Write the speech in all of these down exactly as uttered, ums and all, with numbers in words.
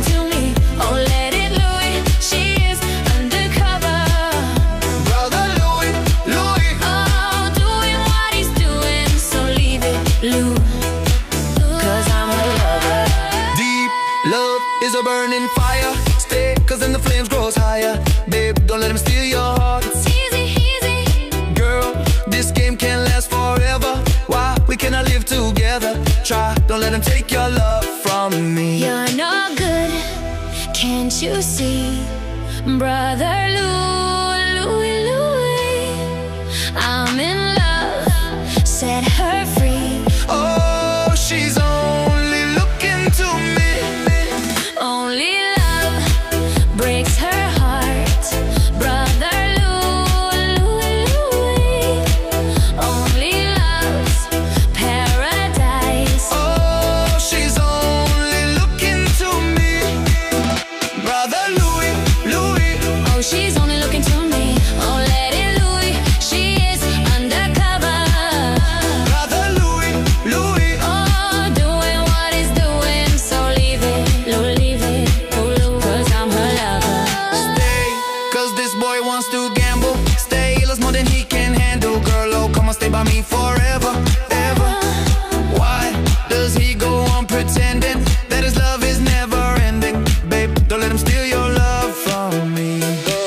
looking to me. Oh, let it Louis, she is undercover. Brother Louis, Louis. Oh, doing what he's doing, so leave it, Lou, cause I'm her lover. Deep love is a burning fire. Stay, cause then the flames grows higher. Babe, don't let him steal your heart. It's easy, easy. Girl, this game can't last forever. Why we cannot live together? Try, don't let him take your love from me. You're no good, can't you see? Brother Louis, Louis, Louis, I'm in love, set her free. Oh, she's only looking to me. Only love breaks her heart. Brother Louis, Louis, Louis, only love's paradise. Oh, she's only looking to me. Brother Louis, Louis. Oh, she's only looking to me. Oh, let it Louis, she is undercover. Brother Louis, Louis. Oh, doing what he's doing, so leave it, Lou, leave it, Lou, Lou, cause I'm her lover. Stay, cause this boy wants to gamble. Stay, loves more than he can handle. Girl, oh, come on, stay by me forever, ever. Why does he go on pretending that his love is never ending? Babe, don't let him steal your love from me.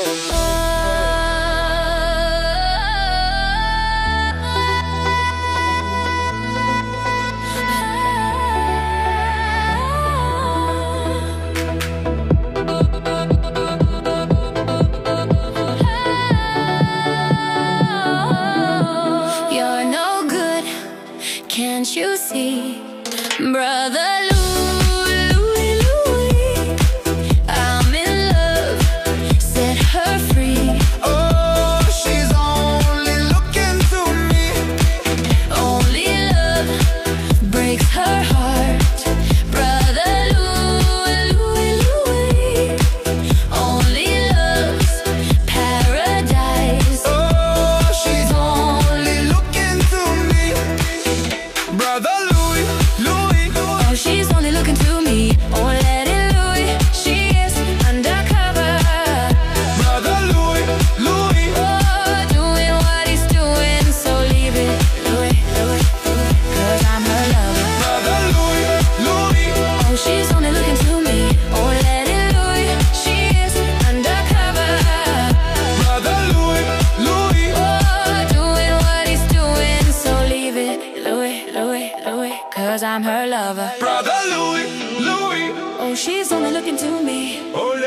You're no good, can't you see? Brother Louis, Louis, Louis, I'm in love, set her free. Oh, she's only looking to me. Only love breaks her heart. Brother Louis, Louis, Louis, only love's paradise. Oh, she's only looking to me. Brother Louis, Louis. Oh, she's only looking to me. Oh, let it Louis, she is undercover. Brother Louis, Louis. Oh, doing what he's doing, so leave it, Louis, Louis, Louis, cause I'm her lover. Brother Louis, Louis. Oh, she's only looking to me. Oh, let it Louis, she is undercover. Brother Louis, Louis. Oh, doing what he's doing, so leave it, Louis, Louis, Louis, cause I'm her lover. Brother Louis, Louis. Oh, she's only looking to me. Oh,